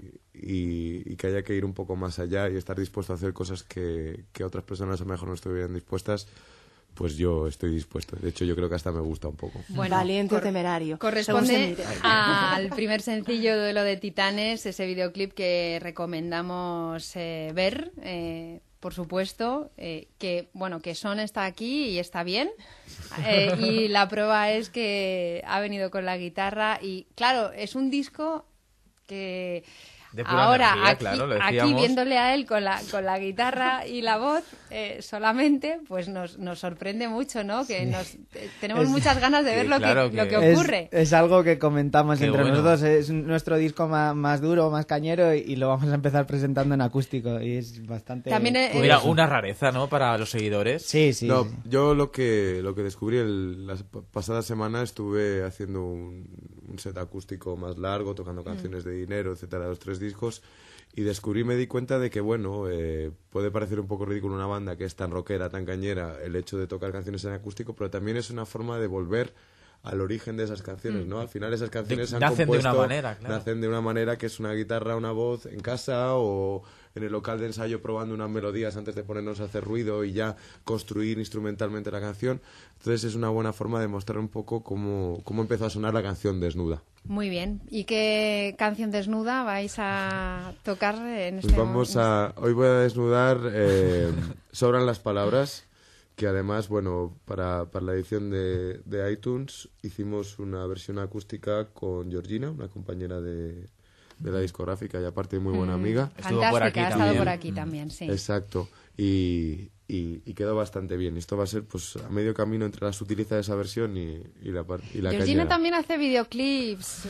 y que haya que ir un poco más allá y estar dispuesto a hacer cosas que otras personas a lo mejor no estuvieran dispuestas, pues yo estoy dispuesto. De hecho, yo creo que hasta me gusta un poco. Bueno, valiente, temerario. Corresponde al primer sencillo de lo de Titanes, ese videoclip que recomendamos ver. por supuesto, que Son está aquí y está bien. Y la prueba es que ha venido con la guitarra y, claro, es un disco que... Ahora, energía, aquí viéndole a él con la guitarra y la voz solamente, pues nos sorprende mucho, ¿no? Que tenemos muchas ganas de ver lo que ocurre. Es algo que comentamos entre nosotros, es nuestro disco más duro, más cañero, y lo vamos a empezar presentando en acústico, y es bastante... También mira, una rareza, ¿no? Para los seguidores. Sí. No, yo lo que descubrí la pasada semana estuve haciendo un set acústico más largo, tocando canciones de Dinero, etcétera, 2 o 3 discos, y me di cuenta de que puede parecer un poco ridículo una banda que es tan rockera, tan cañera, el hecho de tocar canciones en acústico, pero también es una forma de volver al origen de esas canciones, ¿no? Al final esas canciones nacen de una manera, claro. Nacen de una manera que es una guitarra, una voz en casa o en el local de ensayo probando unas melodías antes de ponernos a hacer ruido y ya construir instrumentalmente la canción. Entonces es una buena forma de mostrar un poco cómo empezó a sonar la canción Desnuda. Muy bien. ¿Y qué canción desnuda vais a tocar en este momento? Hoy voy a desnudar Sobran las palabras, que además, para la edición de iTunes hicimos una versión acústica con Georgina, una compañera de la discográfica y aparte muy buena amiga. Fantástica, ha estado por aquí también, sí. Exacto. Y quedó bastante bien. Esto va a ser pues a medio camino entre la sutileza de esa versión y la Georgina cañera. también hace videoclips.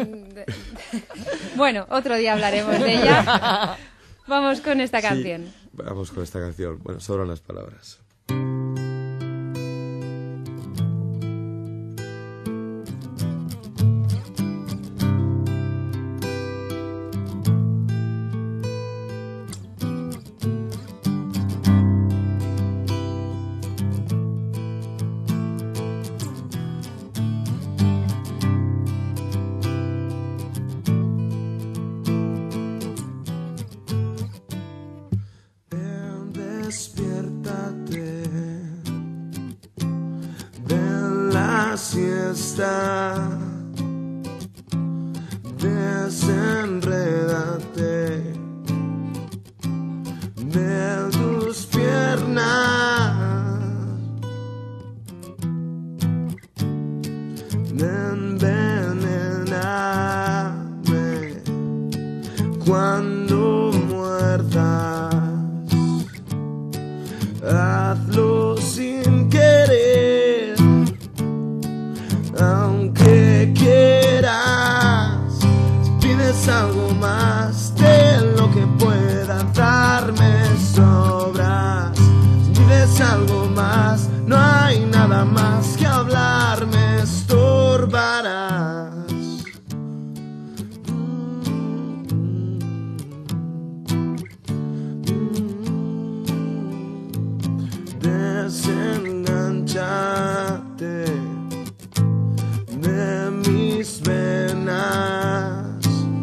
Bueno, otro día hablaremos de ella. Vamos con esta canción. Vamos con esta canción. Sobran las palabras. Desenrédate de tus piernas, envenename cuando muerdas, hazlo sin querer, aunque quieras, pides algo más de lo que pueda darme sobras, pides algo más, no hay nada más que hablar, me estorbarás. Desenganchate de mis venas,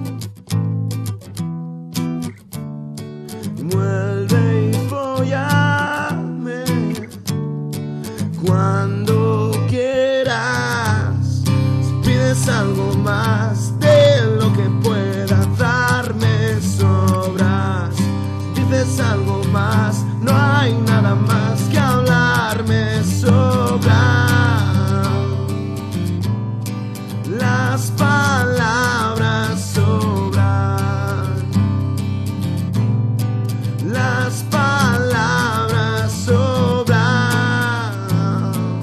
vuelve y fóllame cuando quieras, si pides algo más de lo que pueda darme sobras, dices algo más, no hay nada más que hablar, me sobra. Las palabras sobran, las palabras sobran.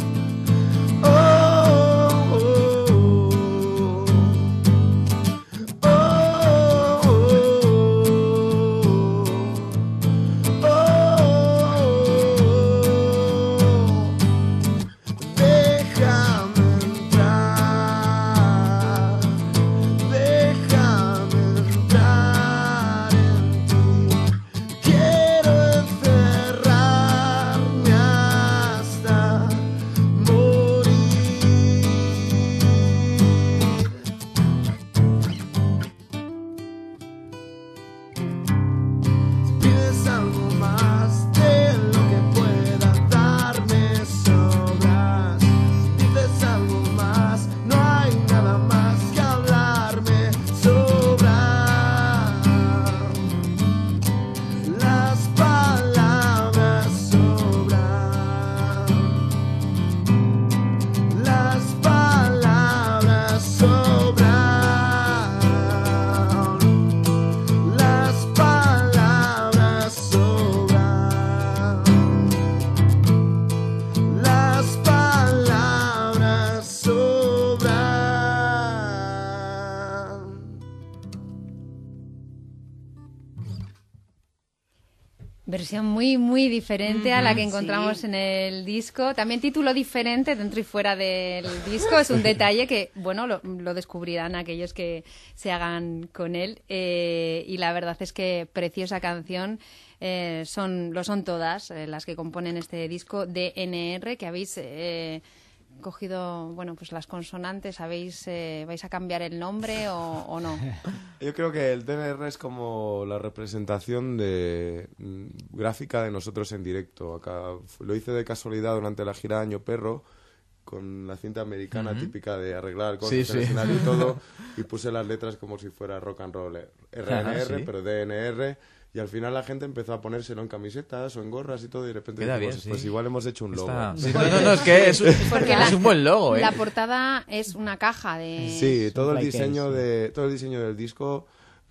versión muy, muy diferente a la que encontramos en el disco. También título diferente dentro y fuera del disco. Es un detalle que, bueno, lo descubrirán aquellos que se hagan con él. Y la verdad es que preciosa canción. Lo son todas las que componen este disco DNR, que habéis cogido, bueno, pues las consonantes. ¿Vais a cambiar el nombre o no? Yo creo que el DNR es como la representación gráfica de nosotros en directo. Acá lo hice de casualidad durante la gira de Año Perro, con la cinta americana típica de arreglar cosas en el escenario y todo, y puse las letras como si fuera rock and roll, RNR, pero DNR. Y al final la gente empezó a ponérselo en camisetas o en gorras y todo, y de repente dijimos, pues igual hemos hecho un logo. Es que es un buen logo, La portada es una caja de... Sí, todo el diseño del disco,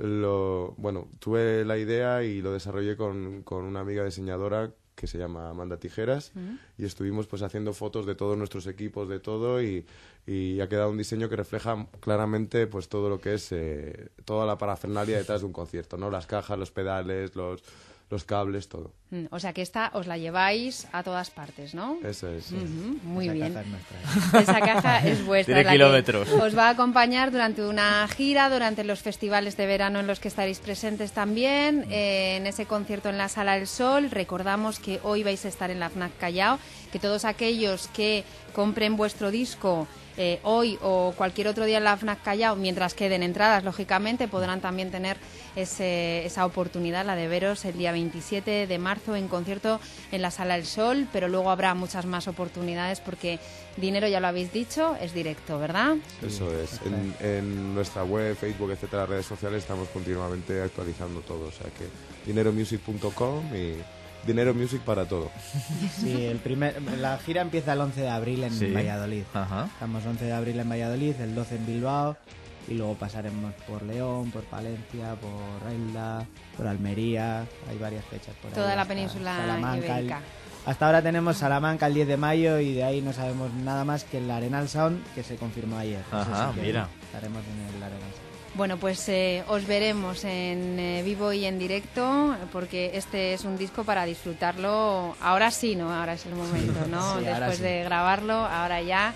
tuve la idea y lo desarrollé con una amiga diseñadora que se llama Amanda Tijeras, y estuvimos pues haciendo fotos de todos nuestros equipos, de todo, y ha quedado un diseño que refleja claramente pues todo lo que es toda la parafernalia detrás de un concierto, ¿no? Las cajas, los pedales, los cables, todo. O sea que esta os la lleváis a todas partes, ¿no? Eso es. Muy bien. Caja es nuestra. Esa caja es vuestra. Tiene kilómetros. Os va a acompañar durante una gira, durante los festivales de verano en los que estaréis presentes también, en ese concierto en la Sala del Sol. Recordamos que hoy vais a estar en la FNAC Callao, que todos aquellos que compren vuestro disco hoy o cualquier otro día en la FNAC Callao, mientras queden entradas, lógicamente, podrán también tener esa oportunidad, la de veros el día 27 de marzo en concierto en la Sala del Sol, pero luego habrá muchas más oportunidades porque Dinero, ya lo habéis dicho, es directo, ¿verdad? Eso es. En nuestra web, Facebook, etcétera, redes sociales, estamos continuamente actualizando todo. O sea que dineromusic.com y Dinero Music para todo. Sí, la gira empieza el 11 de abril en Valladolid. Ajá. Estamos 11 de abril en Valladolid, el 12 en Bilbao, y luego pasaremos por León, por Palencia, por Elda, por Almería. Hay varias fechas por ahí. Toda la península ibérica. Hasta ahora tenemos Salamanca el 10 de mayo y de ahí no sabemos nada más que el Arenal Sound, que se confirmó ayer. Ajá, mira. Estaremos en el Arenal Sound. Bueno, pues os veremos en vivo y en directo, porque este es un disco para disfrutarlo. Ahora sí, ¿no? Ahora es el momento, ¿no? Sí, después de grabarlo, ahora ya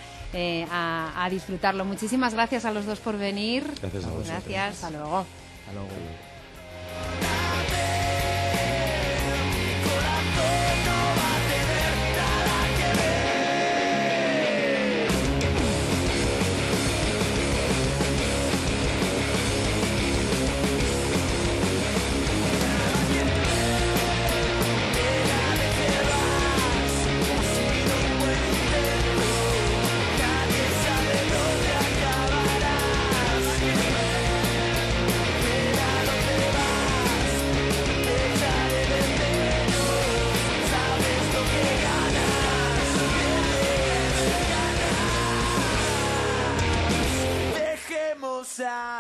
a disfrutarlo. Muchísimas gracias a los dos por venir. Gracias a vosotros. Gracias, hasta luego. Hasta luego. Dejemos a